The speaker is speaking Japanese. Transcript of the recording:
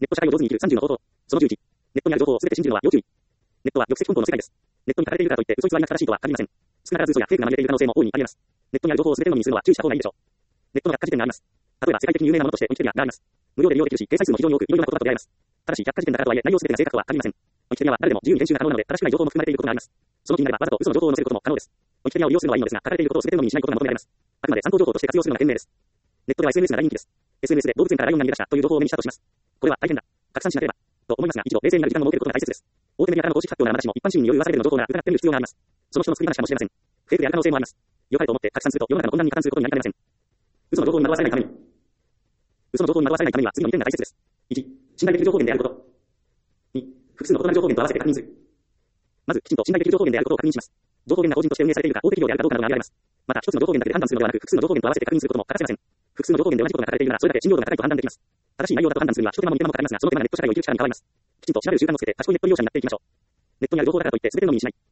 ネット社会を上手に生きる30の方法。その11。ネットにある情報をすべて信じるのは要注意。ネットは抑制本当の世界です。ネットに書かれているからといって嘘偽りが正しいとは限りません。少なからず嘘やフェイクが紛れている可能性も大いにあります。ネットにある情報をすべてのみにするのは注意した方がいいでしょう。ネットの百科事典があります。例えば世界的に有名なものとしてウィキペディアがあります。無料で利用できるし、掲載数も非常に多く、いろいろな言葉と出会えます。ただし、百科事典だからとはいえ、内容すべてが正確とは限りません。ウィキペディアは誰でも自由に編集が可能なので、正しくない情報も含まれていることがあります。その気になれば、わざと嘘の情報を載せることも可能です。ウィキペディアを利用するのはいいのですが、書かれていることをすべてのみにしないことが求められます。あくまで参考情報として活用するのが賢明です。ネットでは SNS が大人気です。SNS で動物園からライオンが逃げ出したという情報を目にしたとします。これは大変だ。拡散しなければ。と思いますが、一度冷静になる時間を設けることが大切です。大手メディアからの公式発表ならまだしも、一般市民による噂レベルの情報なら疑ってみる必要があります。その人の作り話かもしれません。フェイクである可能性もあります。良かれと思って拡散すると世の中の混乱に加担することになりかねません。嘘の情報に惑わされないために。嘘の情報に惑わされないためには次の2点が大切です。1、信頼できる情報源であること。2、複数の異なる情報源と合わせて確認する。まず、きちんと信頼できる情報源であることを確認します。情報源が個人として運営されているか、大手企業であるかどうかなどが挙げられます。また、一つの情報源だけで判断するのではなく、複数の情報源と合わせて確認することも欠かせません。複数の情報源で同じことが書かれているなら、それだけ信用度が高いと判断できます。正しい内容だと判断するには、一手間も二手間もかかりますが、その手間がネット社会を生きる力に変わります。きちんと調べる習慣をつけて、賢いネット利用者になっていきましょう。ネットにある情報だからといって、全てのみにしない。